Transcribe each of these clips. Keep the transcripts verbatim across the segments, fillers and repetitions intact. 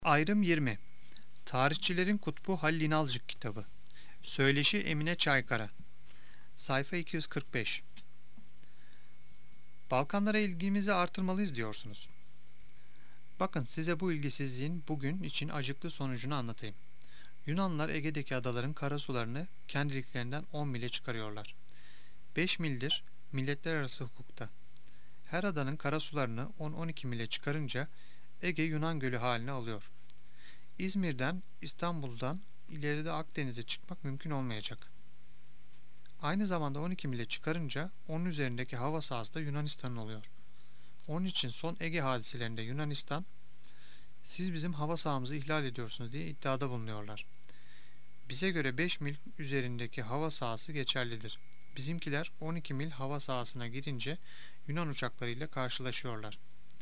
Ayrım yirmi. Tarihçilerin Kutbu Halil İnalcık kitabı. Söyleşi Emine Çaykara. Sayfa iki yüz kırk beş. Balkanlara ilgimizi artırmalıyız diyorsunuz. Bakın size bu ilgisizliğin bugün için acıklı sonucunu anlatayım. Yunanlılar Ege'deki adaların karasularını kendiliklerinden on mile çıkarıyorlar. beş mildir milletler arası hukukta. Her adanın karasularını on on iki mile çıkarınca Ege Yunan Gölü haline alıyor. İzmir'den, İstanbul'dan ileride Akdeniz'e çıkmak mümkün olmayacak. Aynı zamanda on iki mile çıkarınca onun üzerindeki hava sahası da Yunanistan'ın oluyor. Onun için son Ege hadiselerinde Yunanistan, siz bizim hava sahamızı ihlal ediyorsunuz diye iddiada bulunuyorlar. Bize göre beş mil üzerindeki hava sahası geçerlidir. Bizimkiler on iki mil hava sahasına girince Yunan uçaklarıyla karşılaşıyorlar.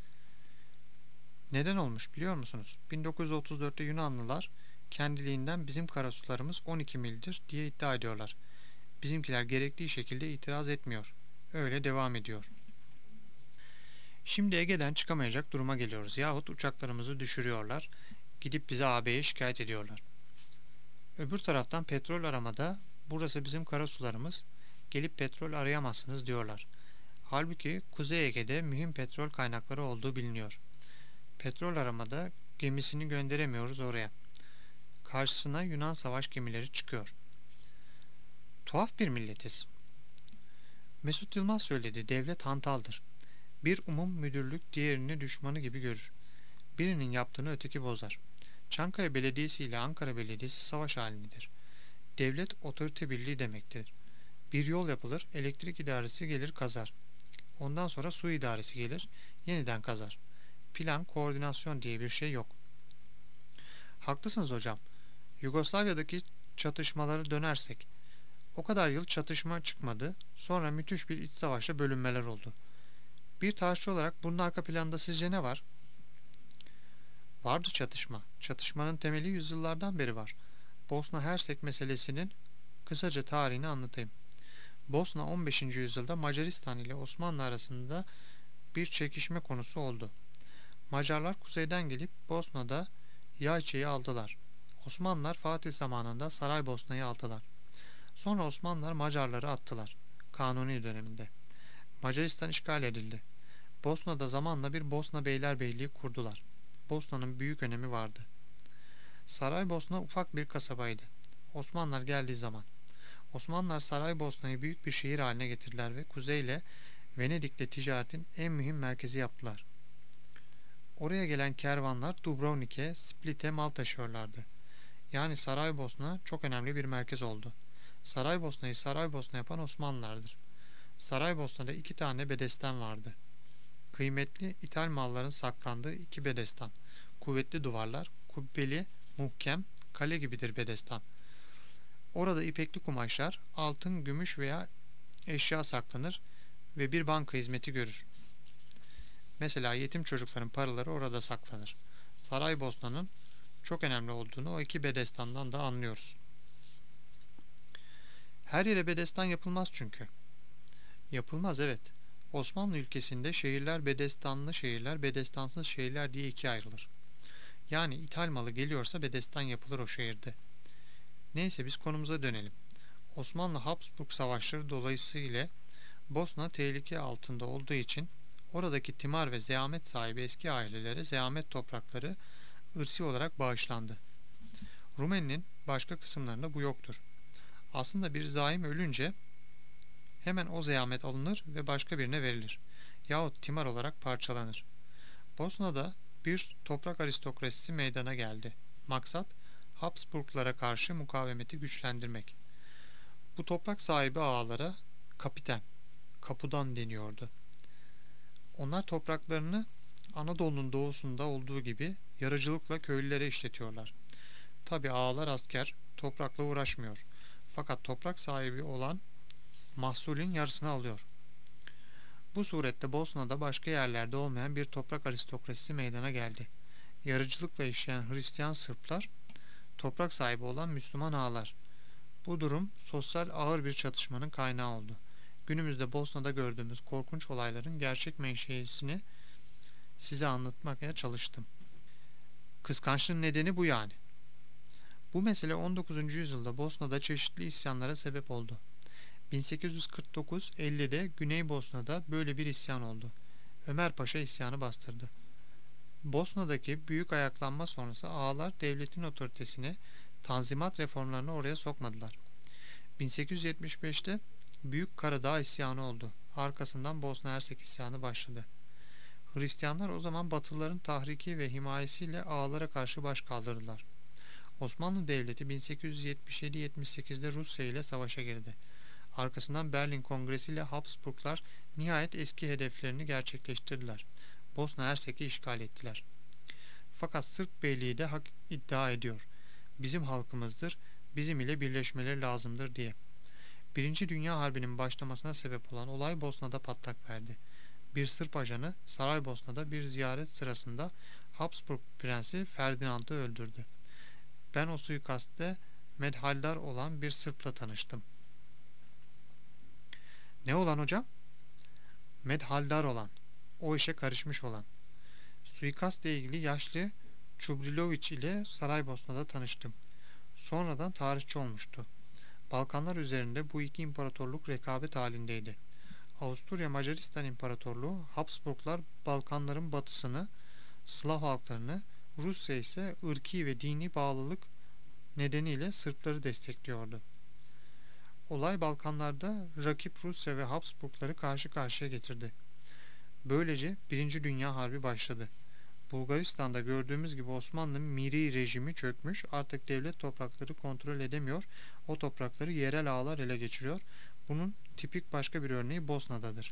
Neden olmuş biliyor musunuz? bin dokuz yüz otuz dörtte Yunanlılar kendiliğinden bizim karasularımız on iki mildir diye iddia ediyorlar. Bizimkiler gerektiği şekilde itiraz etmiyor. Öyle devam ediyor. Şimdi Ege'den çıkamayacak duruma geliyoruz. Yahut uçaklarımızı düşürüyorlar. Gidip bize A B'ye şikayet ediyorlar. Öbür taraftan petrol aramada burası bizim karasularımız. Gelip petrol arayamazsınız diyorlar. Halbuki Kuzey Ege'de mühim petrol kaynakları olduğu biliniyor. Petrol aramada gemisini gönderemiyoruz oraya. Karşısına Yunan savaş gemileri çıkıyor. Tuhaf bir milletiz. Mesut Yılmaz söyledi, devlet hantaldır. Bir umum müdürlük diğerini düşmanı gibi görür. Birinin yaptığını öteki bozar. Çankaya Belediyesi ile Ankara Belediyesi savaş halindedir. Devlet otorite birliği demektir. Bir yol yapılır, elektrik idaresi gelir kazar. Ondan sonra su idaresi gelir, yeniden kazar. Plan, koordinasyon diye bir şey yok. Haklısınız hocam. Yugoslavya'daki çatışmaları dönersek, o kadar yıl çatışma çıkmadı, sonra müthiş bir iç savaşla bölünmeler oldu. Bir tarihçi olarak bunun arka planında sizce ne var? Vardı çatışma. Çatışmanın temeli yüzyıllardan beri var. Bosna Hersek meselesinin kısaca tarihini anlatayım. Bosna on beşinci yüzyılda Macaristan ile Osmanlı arasında bir çekişme konusu oldu. Macarlar kuzeyden gelip Bosna'da Yayça'yı aldılar. Osmanlılar Fatih zamanında Saraybosna'yı aldılar. Sonra Osmanlılar Macarları attılar. Kanuni döneminde. Macaristan işgal edildi. Bosna'da zamanla bir Bosna Beylerbeyliği kurdular. Bosna'nın büyük önemi vardı. Saraybosna ufak bir kasabaydı. Osmanlılar geldiği zaman. Osmanlılar Saraybosna'yı büyük bir şehir haline getirdiler ve kuzeyle Venedik'le ticaretin en mühim merkezi yaptılar. Oraya gelen kervanlar Dubrovnik'e, Split'e mal taşıyorlardı. Yani Saraybosna çok önemli bir merkez oldu. Saraybosna'yı Saraybosna yapan Osmanlılardır. Saraybosna'da iki tane bedesten vardı. Kıymetli ithal malların saklandığı iki bedestan. Kuvvetli duvarlar, kubbeli, muhkem, kale gibidir bedestan. Orada ipekli kumaşlar, altın, gümüş veya eşya saklanır ve bir banka hizmeti görür. Mesela yetim çocukların paraları orada saklanır. Saraybosna'nın çok önemli olduğunu o iki bedestandan da anlıyoruz. Her yere bedestan yapılmaz çünkü. Yapılmaz, evet. Osmanlı ülkesinde şehirler bedestanlı şehirler, bedestansız şehirler diye ikiye ayrılır. Yani ithal malı geliyorsa bedestan yapılır o şehirde. Neyse biz konumuza dönelim. Osmanlı-Habsburg savaşları dolayısıyla Bosna tehlike altında olduğu için oradaki timar ve zeamet sahibi eski ailelere zeamet toprakları ırsi olarak bağışlandı. Rumeli'nin başka kısımlarında bu yoktur. Aslında bir zaim ölünce hemen o zeamet alınır ve başka birine verilir. Yahut timar olarak parçalanır. Bosna'da bir toprak aristokrasisi meydana geldi. Maksat Habsburglara karşı mukavemeti güçlendirmek. Bu toprak sahibi ağalara kapiten, kapudan deniyordu. Onlar topraklarını Anadolu'nun doğusunda olduğu gibi yarıcılıkla köylülere işletiyorlar. Tabi ağalar asker, toprakla uğraşmıyor. Fakat toprak sahibi olan mahsulün yarısını alıyor. Bu surette Bosna'da başka yerlerde olmayan bir toprak aristokrasisi meydana geldi. Yarıcılıkla işleyen Hristiyan Sırplar, toprak sahibi olan Müslüman ağalar. Bu durum sosyal ağır bir çatışmanın kaynağı oldu. Günümüzde Bosna'da gördüğümüz korkunç olayların gerçek menşeisini size anlatmaya çalıştım. Kıskançlığın nedeni bu yani. Bu mesele on dokuzuncu yüzyılda Bosna'da çeşitli isyanlara sebep oldu. bin sekiz yüz kırk dokuz ellide Güney Bosna'da böyle bir isyan oldu. Ömer Paşa isyanı bastırdı. Bosna'daki büyük ayaklanma sonrası ağalar devletin otoritesini, tanzimat reformlarını oraya sokmadılar. bin sekiz yüz yetmiş beşte Büyük Karadağ isyanı oldu. Arkasından Bosna Hersek isyanı başladı. Hristiyanlar o zaman Batılıların tahriki ve himayesiyle ağalara karşı baş kaldırdılar. Osmanlı Devleti bin sekiz yüz yetmiş yedi yetmiş sekizde Rusya ile savaşa girdi. Arkasından Berlin Kongresi ile Habsburglar nihayet eski hedeflerini gerçekleştirdiler. Bosna Hersek'i işgal ettiler. Fakat Sırp Beyliği de hak iddia ediyor. Bizim halkımızdır, bizim ile birleşmeleri lazımdır diye. Birinci Dünya Harbi'nin başlamasına sebep olan olay Bosna'da patlak verdi. Bir Sırp ajanı Saraybosna'da bir ziyaret sırasında Habsburg Prensi Ferdinand'ı öldürdü. Ben o suikastte medhaldar olan bir Sırp'la tanıştım. Ne olan hocam? Medhaldar olan, o işe karışmış olan. Suikastla ilgili yaşlı Çubriloviç ile Saraybosna'da tanıştım. Sonradan tarihçi olmuştu. Balkanlar üzerinde bu iki imparatorluk rekabet halindeydi. Avusturya Macaristan İmparatorluğu Habsburglar Balkanların batısını, Slav halklarını, Rusya ise ırki ve dini bağlılık nedeniyle Sırpları destekliyordu. Olay Balkanlarda rakip Rusya ve Habsburgları karşı karşıya getirdi. Böylece Birinci Dünya Harbi başladı. Bulgaristan'da gördüğümüz gibi Osmanlı miri rejimi çökmüş, artık devlet toprakları kontrol edemiyor, o toprakları yerel ağalar ele geçiriyor. Bunun tipik başka bir örneği Bosna'dadır.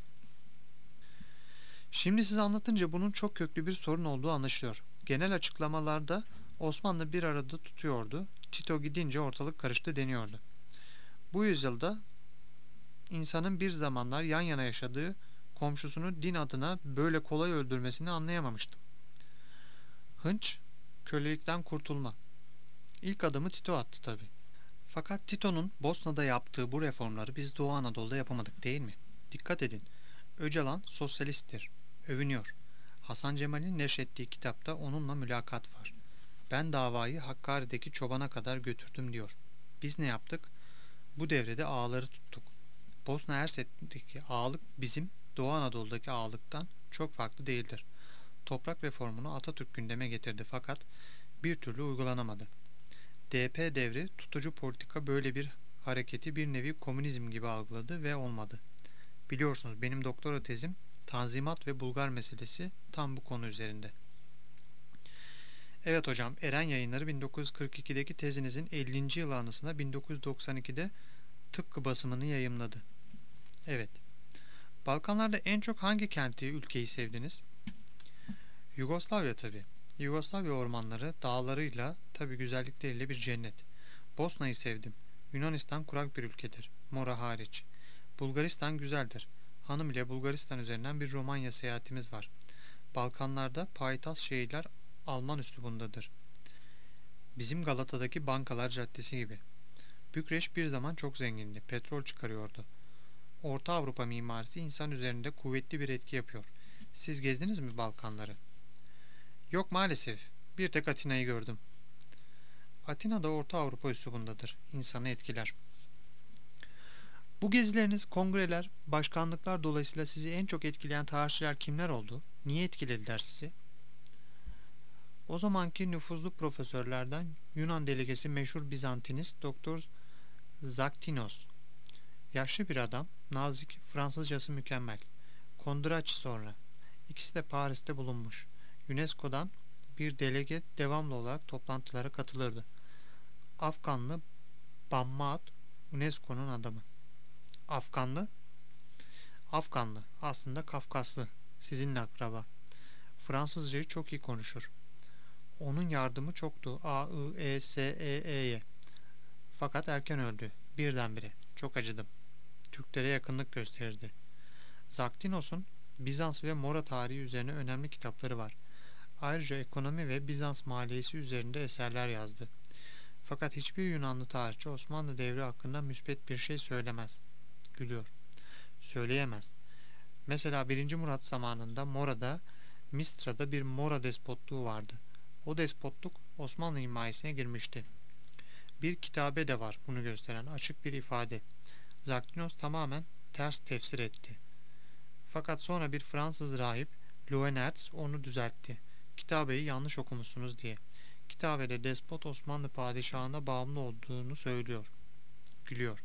Şimdi size anlatınca bunun çok köklü bir sorun olduğu anlaşılıyor. Genel açıklamalarda Osmanlı bir arada tutuyordu, Tito gidince ortalık karıştı deniyordu. Bu yüzyılda insanın bir zamanlar yan yana yaşadığı komşusunu din adına böyle kolay öldürmesini anlayamamıştım. Hınç, kölelikten kurtulma. İlk adımı Tito attı tabi. Fakat Tito'nun Bosna'da yaptığı bu reformları biz Doğu Anadolu'da yapamadık değil mi? Dikkat edin, Öcalan sosyalisttir, övünüyor. Hasan Cemal'in neşrettiği kitapta onunla mülakat var. Ben davayı Hakkari'deki çobana kadar götürdüm diyor. Biz ne yaptık? Bu devrede ağaları tuttuk. Bosna Hersek'teki ağalık bizim Doğu Anadolu'daki ağalıktan çok farklı değildir. Toprak reformunu Atatürk gündeme getirdi fakat bir türlü uygulanamadı. D P devri tutucu politika böyle bir hareketi bir nevi komünizm gibi algıladı ve olmadı. Biliyorsunuz benim doktora tezim Tanzimat ve Bulgar meselesi tam bu konu üzerinde. Evet hocam, Eren Yayınları bin dokuz yüz kırk ikideki tezinizin ellinci yıl anısına bin dokuz yüz doksan ikide tıpkı basımını yayımladı. Evet. Balkanlarda en çok hangi kenti, ülkeyi sevdiniz? Yugoslavya tabi. Yugoslavya ormanları, dağlarıyla, tabi güzellikleriyle bir cennet. Bosna'yı sevdim. Yunanistan kurak bir ülkedir. Mora hariç. Bulgaristan güzeldir. Hanım ile Bulgaristan üzerinden bir Romanya seyahatimiz var. Balkanlarda payitaht şehirler Alman üslubundadır. Bizim Galata'daki Bankalar Caddesi gibi. Bükreş bir zaman çok zengindi. Petrol çıkarıyordu. Orta Avrupa mimarisi insan üzerinde kuvvetli bir etki yapıyor. Siz gezdiniz mi Balkanları? Yok maalesef. Bir tek Atina'yı gördüm. Atina da Orta Avrupa üslubundadır. İnsanı etkiler. Bu gezileriniz, kongreler, başkanlıklar dolayısıyla sizi en çok etkileyen tarihçiler kimler oldu? Niye etkilediler sizi? O zamanki nüfuzlu profesörlerden Yunan delegesi meşhur Bizantinist Doktor Zaktinos. Yaşlı bir adam, nazik, Fransızcası mükemmel. Kondraç sonra. İkisi de Paris'te bulunmuş. UNESCO'dan bir delege devamlı olarak toplantılara katılırdı. Afganlı Bammaat, UNESCO'nun adamı. Afganlı? Afganlı, aslında Kafkaslı, sizinle akraba. Fransızcayı çok iyi konuşur. Onun yardımı çoktu A, I, E, S, E, E'ye. Fakat erken öldü, birdenbire. Çok acıdım. Türklere yakınlık gösterirdi. Zaktinos'un Bizans ve Mora tarihi üzerine önemli kitapları var. Ayrıca ekonomi ve Bizans maliyesi üzerinde eserler yazdı. Fakat hiçbir Yunanlı tarihçi Osmanlı devri hakkında müspet bir şey söylemez. Gülüyor. Söyleyemez. Mesela birinci Murat zamanında Mora'da, Mistra'da bir Mora despotluğu vardı. O despotluk Osmanlı himayesine girmişti. Bir kitabe de var bunu gösteren açık bir ifade. Zaktinos tamamen ters tefsir etti. Fakat sonra bir Fransız rahip Loenertz onu düzeltti. Kitabeyi yanlış okumuşsunuz diye. Kitabede despot Osmanlı padişahına bağımlı olduğunu söylüyor. Gülüyor.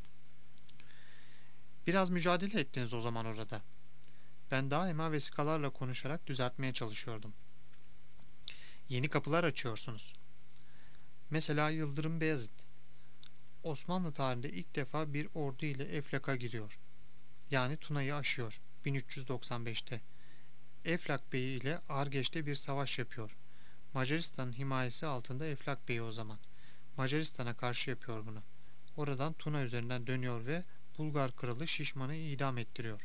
Biraz mücadele ettiniz o zaman orada. Ben daima vesikalarla konuşarak düzeltmeye çalışıyordum. Yeni kapılar açıyorsunuz. Mesela Yıldırım Beyazıt. Osmanlı tarihinde ilk defa bir ordu ile Eflak'a giriyor. Yani Tuna'yı aşıyor bin üç yüz doksan beşte. Eflak Bey ile Argeç'te bir savaş yapıyor. Macaristan'ın himayesi altında Eflak Bey o zaman. Macaristan'a karşı yapıyor bunu. Oradan Tuna üzerinden dönüyor ve Bulgar kralı Şişman'ı idam ettiriyor.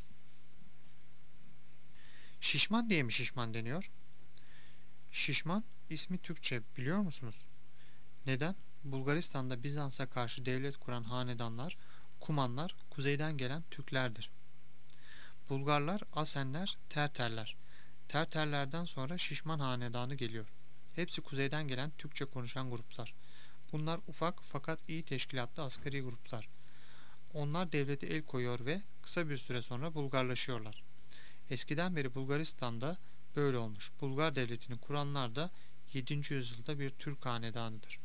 Şişman diye mi Şişman deniyor? Şişman ismi Türkçe biliyor musunuz? Neden? Bulgaristan'da Bizans'a karşı devlet kuran hanedanlar, Kumanlar, kuzeyden gelen Türklerdir. Bulgarlar, Asenler, Terterler. Terterlerden sonra Şişman hanedanı geliyor. Hepsi kuzeyden gelen Türkçe konuşan gruplar. Bunlar ufak fakat iyi teşkilatlı askeri gruplar. Onlar devlete el koyuyor ve kısa bir süre sonra Bulgarlaşıyorlar. Eskiden beri Bulgaristan'da böyle olmuş. Bulgar devletini kuranlar da yedinci yüzyılda bir Türk hanedanıdır.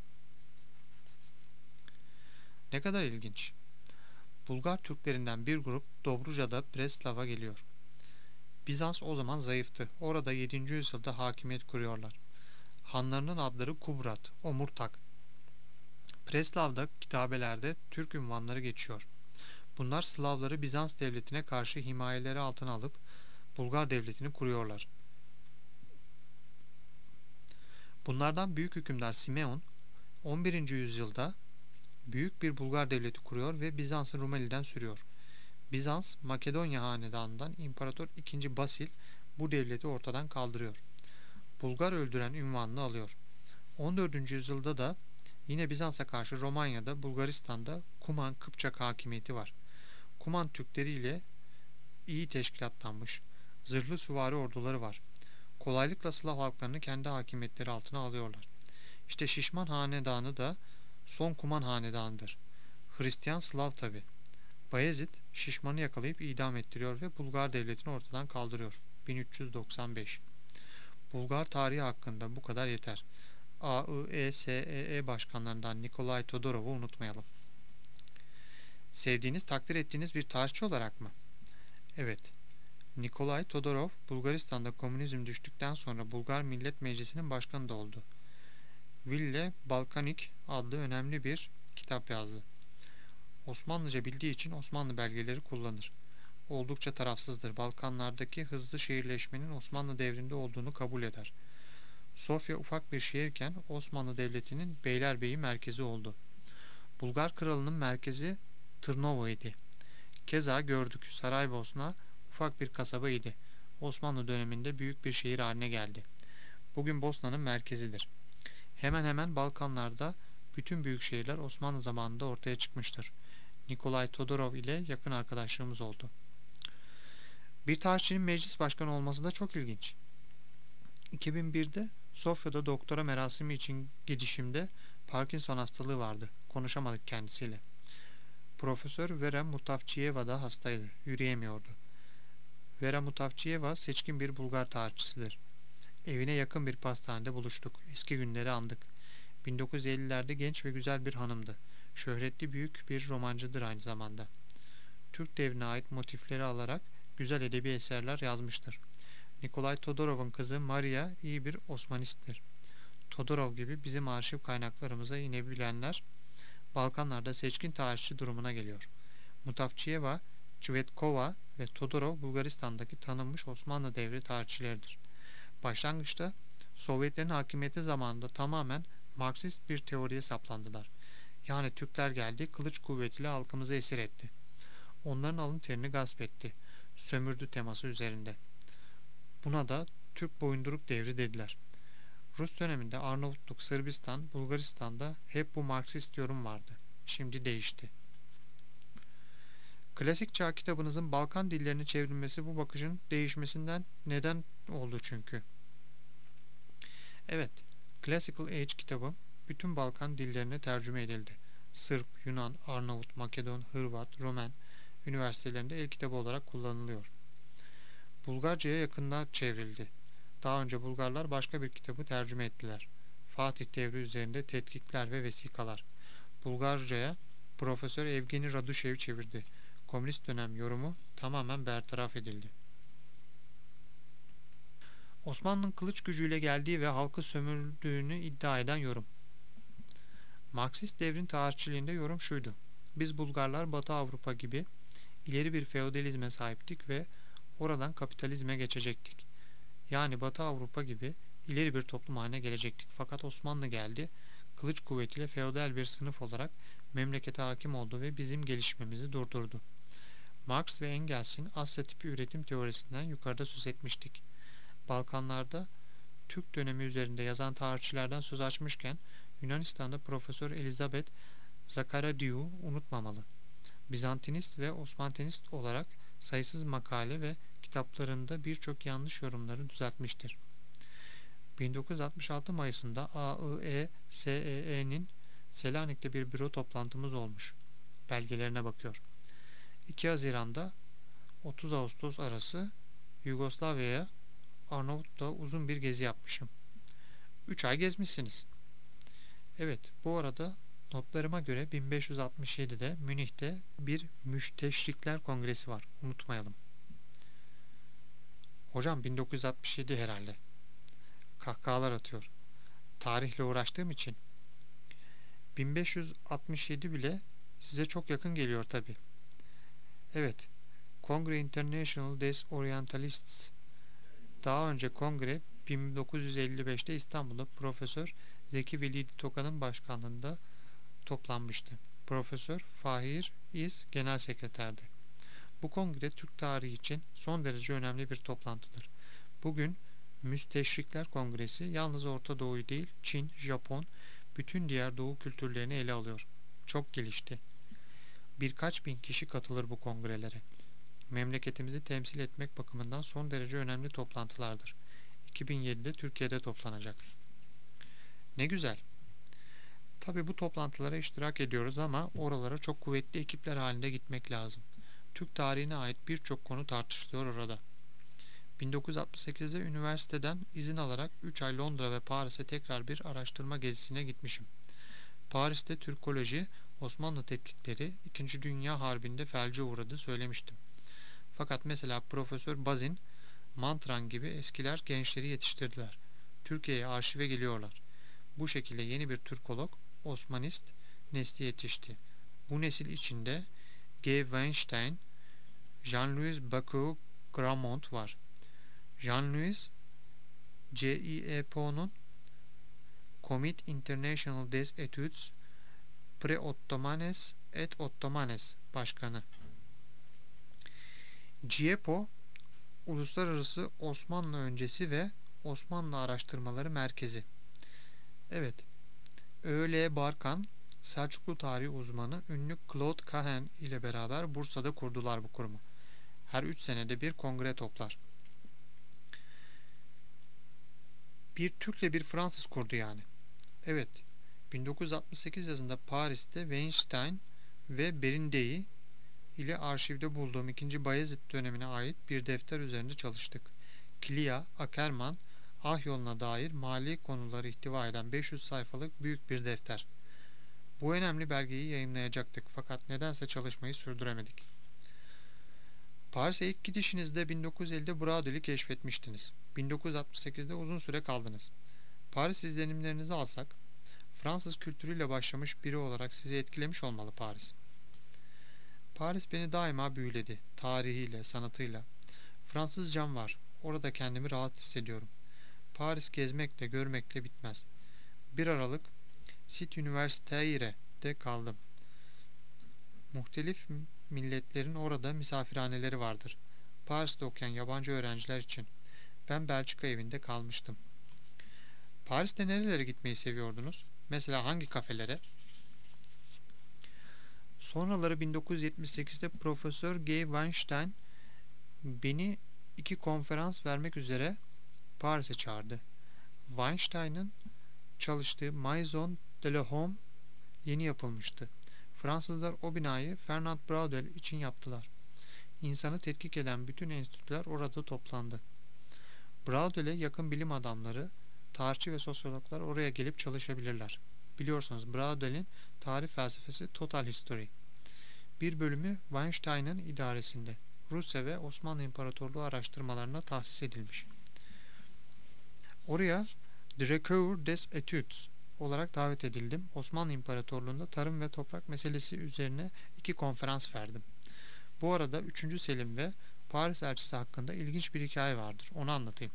Ne kadar ilginç. Bulgar Türklerinden bir grup Dobruca'da Breslav'a geliyor. Bizans o zaman zayıftı. Orada yedinci yüzyılda hakimiyet kuruyorlar. Hanlarının adları Kubrat, Omurtak. Preslav'da kitabelerde Türk ünvanları geçiyor. Bunlar Slavları Bizans devletine karşı himayeleri altına alıp Bulgar devletini kuruyorlar. Bunlardan büyük hükümdar Simeon on birinci yüzyılda büyük bir Bulgar devleti kuruyor ve Bizans'ı Rumeli'den sürüyor. Bizans, Makedonya hanedanından İmparator ikinci. Basil bu devleti ortadan kaldırıyor. Bulgar öldüren ünvanını alıyor. on dördüncü yüzyılda da yine Bizans'a karşı Romanya'da, Bulgaristan'da Kuman Kıpçak hakimiyeti var. Kuman Türkleri ile iyi teşkilatlanmış, zırhlı süvari orduları var. Kolaylıkla Slav halklarını kendi hakimiyetleri altına alıyorlar. İşte Şişman hanedanı da son Kuman hanedanıdır. Hristiyan Slav tabi. Bayezid Şişman'ı yakalayıp idam ettiriyor ve Bulgar devletini ortadan kaldırıyor. bin üç yüz doksan beş. Bulgar tarihi hakkında bu kadar yeter. A I E S E E başkanlarından Nikolay Todorov'u unutmayalım. Sevdiğiniz, takdir ettiğiniz bir tarihçi olarak mı? Evet. Nikolay Todorov, Bulgaristan'da komünizm düştükten sonra Bulgar Millet Meclisi'nin başkanı da oldu. Ville Balkanik adlı önemli bir kitap yazdı. Osmanlıca bildiği için Osmanlı belgeleri kullanır. Oldukça tarafsızdır. Balkanlardaki hızlı şehirleşmenin Osmanlı devrinde olduğunu kabul eder. Sofya ufak bir şehirken Osmanlı Devleti'nin Beylerbeyi merkezi oldu. Bulgar kralının merkezi Tırnova idi. Keza gördük Saraybosna ufak bir kasaba idi. Osmanlı döneminde büyük bir şehir haline geldi. Bugün Bosna'nın merkezidir. Hemen hemen Balkanlarda bütün büyük şehirler Osmanlı zamanında ortaya çıkmıştır. Nikolay Todorov ile yakın arkadaşlığımız oldu. Bir tarihçinin meclis başkanı olması da çok ilginç. iki bin birde Sofya'da doktora merasimi için gidişimde Parkinson hastalığı vardı. Konuşamadık kendisiyle. Profesör Vera Mutavçiyeva da hastaydı. Yürüyemiyordu. Vera Mutavçiyeva seçkin bir Bulgar tarihçisidir. Evine yakın bir pastanede buluştuk. Eski günleri andık. bin dokuz yüz ellilerde genç ve güzel bir hanımdı. Şöhretli büyük bir romancıdır aynı zamanda. Türk devrine ait motifleri alarak güzel edebi eserler yazmıştır. Nikolay Todorov'un kızı Maria iyi bir Osmanisttir. Todorov gibi bizim arşiv kaynaklarımıza inebilenler Balkanlarda seçkin tarihçi durumuna geliyor. Mutavçiyeva, Çivetkova ve Todorov Bulgaristan'daki tanınmış Osmanlı devri tarihçileridir. Başlangıçta Sovyetlerin hakimiyeti zamanında tamamen Marksist bir teoriye saplandılar. Yani Türkler geldi, kılıç kuvvetiyle halkımızı esir etti. Onların alın terini gasp etti. Sömürdü teması üzerinde. Buna da Türk boyunduruk devri dediler. Rus döneminde Arnavutluk, Sırbistan, Bulgaristan'da hep bu Marksist yorum vardı. Şimdi değişti. Klasik Çağ kitabınızın Balkan dillerine çevrilmesi bu bakışın değişmesinden neden oldu çünkü. Evet, Classical Age kitabı bütün Balkan dillerine tercüme edildi. Sırp, Yunan, Arnavut, Makedon, Hırvat, Romen üniversitelerinde el kitabı olarak kullanılıyor. Bulgarca'ya yakında çevrildi. Daha önce Bulgarlar başka bir kitabı tercüme ettiler. Fatih devri üzerinde tetkikler ve vesikalar. Bulgarca'ya Profesör Evgeni Raduşev çevirdi. Komünist dönem yorumu tamamen bertaraf edildi. Osmanlı'nın kılıç gücüyle geldiği ve halkı sömürdüğünü iddia eden yorum. Marksist devrin tarihçiliğinde yorum şuydu: biz Bulgarlar Batı Avrupa gibi ileri bir feodalizme sahiptik ve oradan kapitalizme geçecektik. Yani Batı Avrupa gibi ileri bir toplum haline gelecektik. Fakat Osmanlı geldi, kılıç kuvvetiyle feodal bir sınıf olarak memlekete hakim oldu ve bizim gelişmemizi durdurdu. Marx ve Engels'in Asya tipi üretim teorisinden yukarıda söz etmiştik. Balkanlarda Türk dönemi üzerinde yazan tarihçilerden söz açmışken Yunanistan'da Profesör Elizabeth Zakaradiou unutmamalı. Bizantinist ve Osmantinist olarak sayısız makale ve kitaplarında birçok yanlış yorumları düzeltmiştir. bin dokuz yüz altmış altı Mayıs'ında A I E S E E'nin Selanik'te bir büro toplantımız olmuş. Belgelerine bakıyor. iki Haziran'da otuz Ağustos arası Yugoslavya'ya Arnavut'ta uzun bir gezi yapmışım. üç ay gezmişsiniz. Evet, bu arada notlarıma göre bin beş yüz altmış yedi'de Münih'te bir Müsteşrikler Kongresi var. Unutmayalım. Hocam bin dokuz yüz altmış yedi herhalde. Kahkahalar atıyor. Tarihle uğraştığım için. bin beş yüz altmış yedi bile size çok yakın geliyor tabi. Evet, Kongre International des Orientalists. Daha önce kongre bin dokuz yüz elli beş'te İstanbul'da Profesör Zeki Velidi Tokan'ın başkanlığında toplanmıştı. Profesör Fahir İz genel sekreterdi. Bu kongre Türk tarihi için son derece önemli bir toplantıdır. Bugün Müsteşrikler Kongresi yalnız Orta Doğu'yu değil, Çin, Japon, bütün diğer Doğu kültürlerini ele alıyor. Çok gelişti. Birkaç bin kişi katılır bu kongrelere. Memleketimizi temsil etmek bakımından son derece önemli toplantılardır. iki bin yedi'de Türkiye'de toplanacak. Ne güzel. Tabi bu toplantılara iştirak ediyoruz ama oralara çok kuvvetli ekipler halinde gitmek lazım. Türk tarihine ait birçok konu tartışılıyor orada. bin dokuz yüz altmış sekiz'de üniversiteden izin alarak üç ay Londra ve Paris'e tekrar bir araştırma gezisine gitmişim. Paris'te Türkoloji, Osmanlı tetkikleri İkinci Dünya Harbi'nde felce uğradı söylemiştim. Fakat mesela Profesör Bazin, Mantran gibi eskiler gençleri yetiştirdiler. Türkiye'ye arşive geliyorlar. Bu şekilde yeni bir Türkolog, Osmanist nesli yetişti. Bu nesil içinde G. Weinstein, Jean-Louis Bacot Gramont var. Jean-Louis C I E P O'nun Comité International des Études Pré-Ottomanes et Ottomanes Başkanı. G I E P O, Uluslararası Osmanlı Öncesi ve Osmanlı Araştırmaları Merkezi. Evet, Ö L Barkan, Selçuklu tarihi uzmanı ünlü Claude Cahen ile beraber Bursa'da kurdular bu kurumu. Her üç senede bir kongre toplar. Bir Türk'le bir Fransız kurdu yani. Evet, bin dokuz yüz altmış sekiz yazında Paris'te Weinstein ve Berindei ile arşivde bulduğum ikinci Bayezid dönemine ait bir defter üzerinde çalıştık. Kilia, Ackermann, Ah yoluna dair mali konuları ihtiva eden beş yüz sayfalık büyük bir defter. Bu önemli belgeyi yayımlayacaktık fakat nedense çalışmayı sürdüremedik. Paris'e ilk gidişinizde bin dokuz yüz elli'de Braudil'i keşfetmiştiniz. bin dokuz yüz altmış sekiz'de uzun süre kaldınız. Paris izlenimlerinizi alsak, Fransız kültürüyle başlamış biri olarak sizi etkilemiş olmalı Paris. Paris beni daima büyüledi. Tarihiyle, sanatıyla. Fransızcam var. Orada kendimi rahat hissediyorum. Paris gezmekle, görmekle bitmez. bir Aralık Cité Universitaire'de kaldım. Muhtelif milletlerin orada misafirhaneleri vardır. Paris'te okuyan yabancı öğrenciler için. Ben Belçika evinde kalmıştım. Paris'te nerelere gitmeyi seviyordunuz? Mesela hangi kafelere? Sonraları bin dokuz yüz yetmiş sekiz'de Profesör G. Weinstein beni iki konferans vermek üzere Paris'e çağırdı. Weinstein'ın çalıştığı Maison de la Homme yeni yapılmıştı. Fransızlar o binayı Fernand Braudel için yaptılar. İnsanı tetkik eden bütün enstitüler orada toplandı. Braudel'e yakın bilim adamları, tarihçi ve sosyologlar oraya gelip çalışabilirler. Biliyorsunuz Braudel'in tarih felsefesi Total History. Bir bölümü Weinstein'ın idaresinde Rusya ve Osmanlı İmparatorluğu araştırmalarına tahsis edilmiş. Oraya The Recours des Etudes olarak davet edildim. Osmanlı İmparatorluğu'nda tarım ve toprak meselesi üzerine iki konferans verdim. Bu arada üçüncü. Selim ve Paris elçisi hakkında ilginç bir hikaye vardır. Onu anlatayım.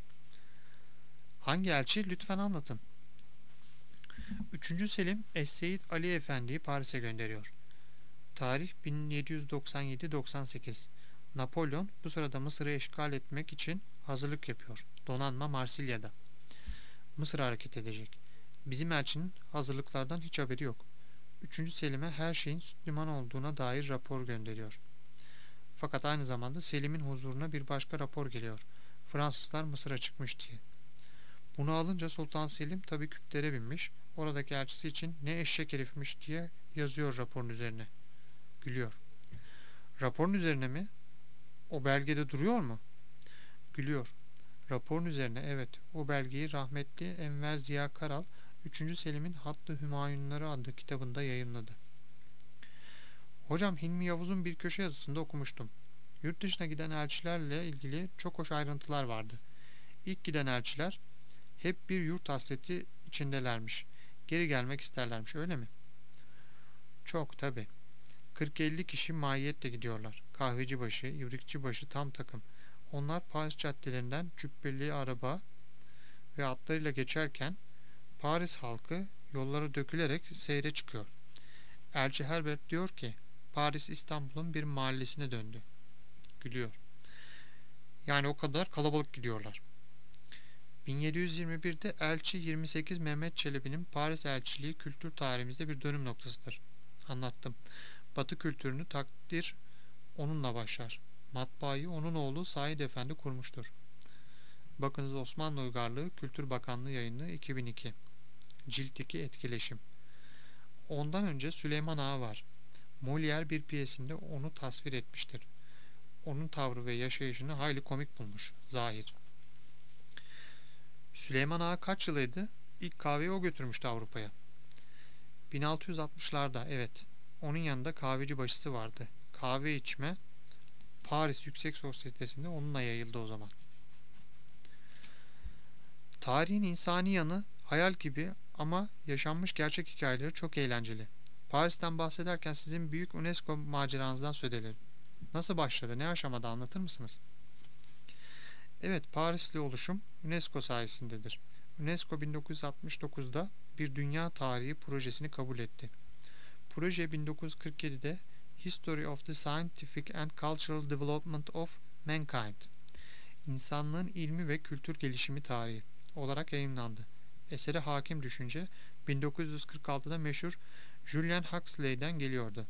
Hangi elçi? Lütfen anlatın. üçüncü. Selim Es-Seid Ali Efendi'yi Paris'e gönderiyor. Tarih bin yedi yüz doksan yedi doksan sekiz. Napolyon bu sırada Mısır'ı işgal etmek için hazırlık yapıyor. Donanma Marsilya'da. Mısır hareket edecek. Bizim elçinin hazırlıklardan hiç haberi yok. üçüncü. Selim'e her şeyin Süleyman olduğuna dair rapor gönderiyor. Fakat aynı zamanda Selim'in huzuruna bir başka rapor geliyor. Fransızlar Mısır'a çıkmış diye. Bunu alınca Sultan Selim tabii küplere binmiş. Oradaki elçisi için ne eşek herifmiş diye yazıyor raporun üzerine. Gülüyor. Raporun üzerine mi? O belgede duruyor mu? Gülüyor. Raporun üzerine evet. O belgeyi rahmetli Enver Ziya Karal üçüncü. Selim'in Hattı Hümayunları adlı kitabında yayımladı. Hocam Hilmi Yavuz'un bir köşe yazısında okumuştum. Yurt dışına giden elçilerle ilgili çok hoş ayrıntılar vardı. İlk giden elçiler hep bir yurt hasreti içindelermiş. Geri gelmek isterlermiş, öyle mi? Çok tabi. kırk elli kişi maiyetle gidiyorlar. Kahvecibaşı, İvrikçibaşı tam takım. Onlar Paris caddelerinden cübbeli araba ve atlarıyla geçerken Paris halkı yollara dökülerek seyre çıkıyor. Elçi Herbert diyor ki Paris İstanbul'un bir mahallesine döndü. Gülüyor. Yani o kadar kalabalık gidiyorlar. bin yedi yüz yirmi birde Elçi yirmi sekiz Mehmet Çelebi'nin Paris elçiliği kültür tarihimizde bir dönüm noktasıdır. Anlattım. Batı kültürünü takdir onunla başlar. Matbaayı onun oğlu Said Efendi kurmuştur. Bakınız Osmanlı Uygarlığı Kültür Bakanlığı yayınlığı iki bin iki. Cilt iki etkileşim. Ondan önce Süleyman Ağa var. Molière bir piyesinde onu tasvir etmiştir. Onun tavrı ve yaşayışını hayli komik bulmuş. Zahir. Süleyman Ağa kaç yılıydı? İlk kahveyi o götürmüştü Avrupa'ya. bin altı yüz altmışlarda evet. Onun yanında kahveci başısı vardı. Kahve içme Paris Yüksek Sosyetesi'nde onunla yayıldı o zaman. Tarihin insani yanı hayal gibi ama yaşanmış gerçek hikayeleri çok eğlenceli. Paris'ten bahsederken sizin büyük UNESCO maceranızdan söz edelim. Nasıl başladı, ne aşamada anlatır mısınız? Evet, Parisli oluşum UNESCO sayesindedir. UNESCO bin dokuz yüz altmış dokuzda bir dünya tarihi projesini kabul etti. Proje bin dokuz yüz kırk yedide History of the Scientific and Cultural Development of Mankind, İnsanlığın ilmi ve kültür gelişimi tarihi olarak yayımlandı. Esere hakim düşünce bin dokuz yüz kırk altıda meşhur Julian Huxley'den geliyordu.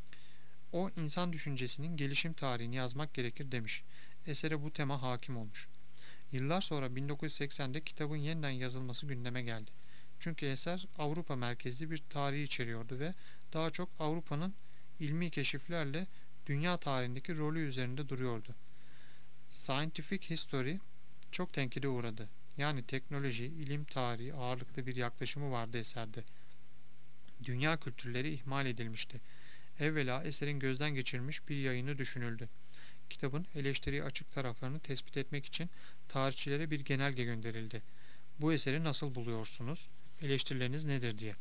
O insan düşüncesinin gelişim tarihini yazmak gerekir demiş. Esere bu tema hakim olmuş. Yıllar sonra bin dokuz yüz seksende kitabın yeniden yazılması gündeme geldi. Çünkü eser Avrupa merkezli bir tarihi içeriyordu ve daha çok Avrupa'nın ilmi keşiflerle dünya tarihindeki rolü üzerinde duruyordu. Scientific History çok tenkide uğradı. Yani teknoloji, ilim tarihi ağırlıklı bir yaklaşımı vardı eserde. Dünya kültürleri ihmal edilmişti. Evvela eserin gözden geçirilmiş bir yayını düşünüldü. Kitabın eleştiriye açık taraflarını tespit etmek için tarihçilere bir genelge gönderildi. Bu eseri nasıl buluyorsunuz? Eleştirileriniz nedir diye.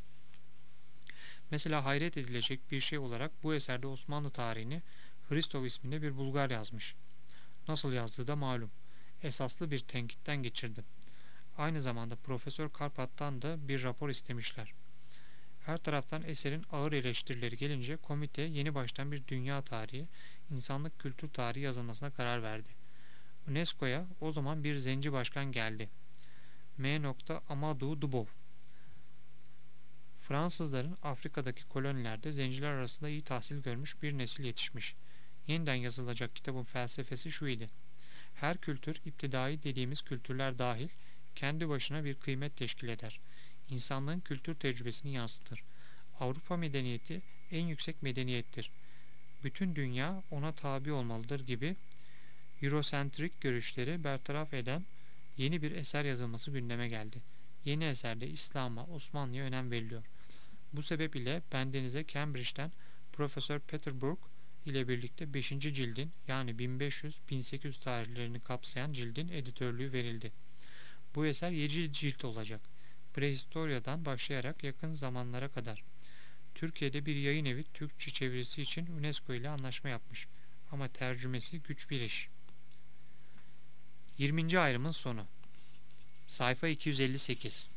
Mesela hayret edilecek bir şey olarak bu eserde Osmanlı tarihini Hristov isminde bir Bulgar yazmış. Nasıl yazdığı da malum. Esaslı bir tenkitten geçirdi. Aynı zamanda Profesör Karpat'tan da bir rapor istemişler. Her taraftan eserin ağır eleştirileri gelince komite yeni baştan bir dünya tarihi, insanlık kültür tarihi yazılmasına karar verdi. UNESCO'ya o zaman bir zenci başkan geldi. M. Amadou Dubov. Fransızların Afrika'daki kolonilerde zenciler arasında iyi tahsil görmüş bir nesil yetişmiş. Yeniden yazılacak kitabın felsefesi şu idi. Her kültür, iptidai dediğimiz kültürler dahil, kendi başına bir kıymet teşkil eder. insanlığın kültür tecrübesini yansıtır. Avrupa medeniyeti en yüksek medeniyettir. Bütün dünya ona tabi olmalıdır gibi Eurosentrik görüşleri bertaraf eden yeni bir eser yazılması gündeme geldi. Yeni eserde İslam'a, Osmanlı'ya önem veriliyor. Bu sebep ile bendenize Cambridge'den Profesör Peter Brook ile birlikte beşinci cildin yani bin beş yüz bin sekiz yüz tarihlerini kapsayan cildin editörlüğü verildi. Bu eser yedi cilt olacak. Prehistorya'dan başlayarak yakın zamanlara kadar. Türkiye'de bir yayın evi Türkçe çevirisi için UNESCO ile anlaşma yapmış. Ama tercümesi güç bir iş. yirminci ayrımın sonu. Sayfa iki yüz elli sekiz.